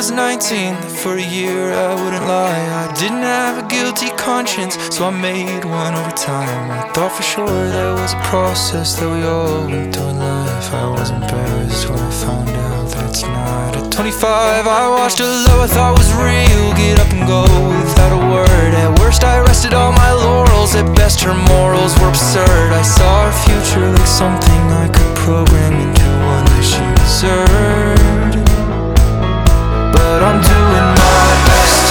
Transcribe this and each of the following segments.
was 19, for a year I wouldn't lie. I didn't have a guilty conscience, so I made one over time. I thought for sure there was a process that we all went through in life. I was embarrassed when I found out that it's not. At 25 I watched a love I thought was real get up and go without a word. At worst I rested on my laurels, at best her morals were absurd. I saw her future like something I could program into one that she deserved. But I'm doing my best.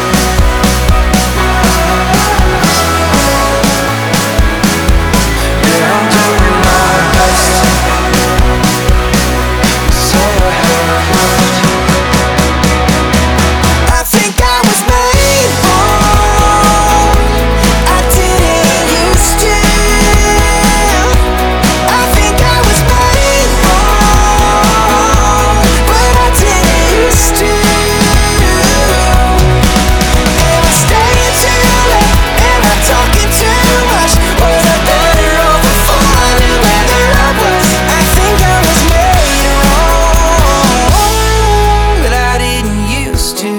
Yeah, I'm doing my best. So I heard. I think I was made wrong. I didn't used to. I think I was made wrong, but I didn't used to. Am I staying too late? Am I talking too much? Was I better off before I knew whether I was? I think I was made wrong, but I didn't used to.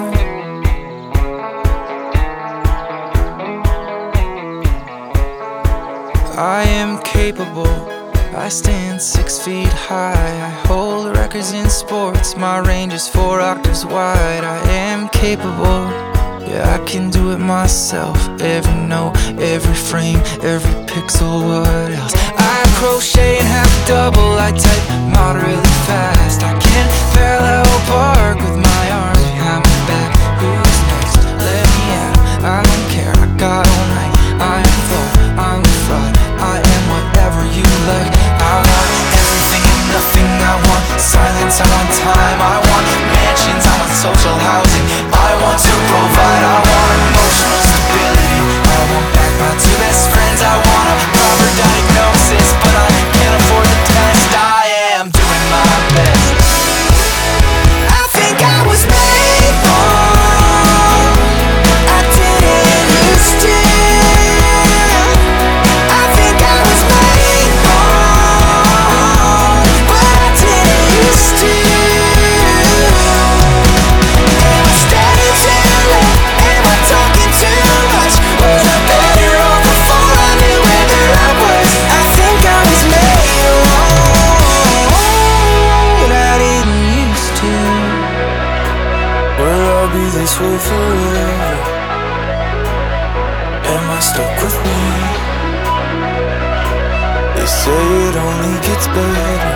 I am capable, I stand 6 feet high. I hold records in sports, my range is 4 octaves wide. I am capable, yeah, I can do it myself. Every note, every frame, every pixel, what else? I crochet and half double, I type moderately fast. I can parallel park with my arms behind my back. Who's next? Let me out, I don't care, I got all night. I am flawed, I'm a fraud, I am whatever you like. I want everything and nothing, I want silence, I want time, I want mansions, I want social housing, I want to provide, I want emotional stability, I want back my 2 best friends, I want a proper diagnosis, but I can't afford the test. I am doing my best. I think I was made wrong. I didn't used to. I think I was made wrong, but I didn't used to. Am I staying too late? Am I talking too much? Was I better off before I knew whether I was? I think I was made wrong, but I didn't used to. Will I be this way forever? Am I stuck with me? They say it only gets better.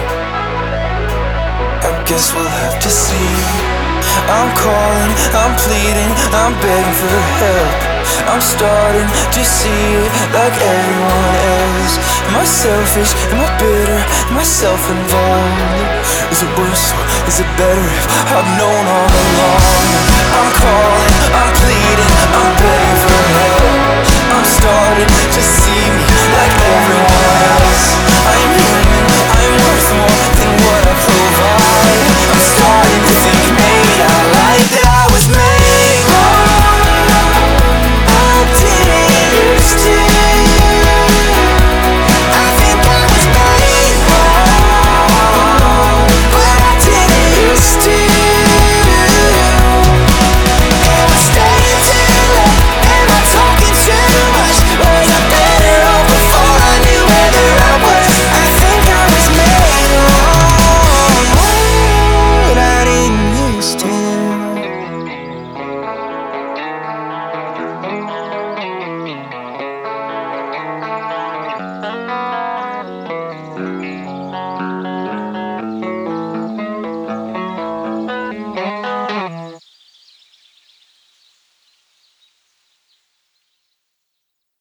I guess we'll have to see. I'm calling, I'm pleading, I'm begging for help. I'm starting to see it like everyone else. Am I selfish? Am I bitter? Am I self-involved? Is it worse or is it better if I've known all along? I'm calling, I'm pleading, I'm begging for help. I'm starting to see me like everyone